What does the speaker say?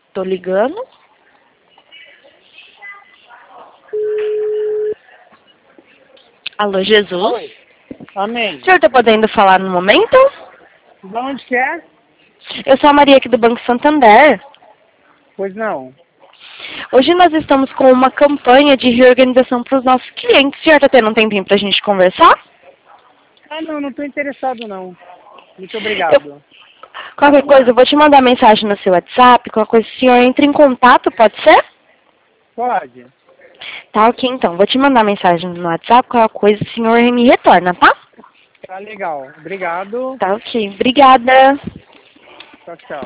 Tô ligando. Alô, Jesus? Oi. Amém. O senhor tá podendo falar no momento? De onde que é? Eu sou a Maria aqui do Banco Santander. Pois não. Hoje nós estamos com uma campanha de reorganização para os nossos clientes. O senhor tá tendo um tempinho pra gente conversar? Ah, não tô interessado não. Muito obrigado. Qualquer coisa, eu vou te mandar mensagem no seu WhatsApp. Qualquer coisa, o senhor entra em contato, pode ser? Pode. Tá, ok, então. Vou te mandar mensagem no WhatsApp. Qualquer coisa, o senhor me retorna, tá? Tá legal. Obrigado. Tá, ok. Obrigada. Tchau, tchau.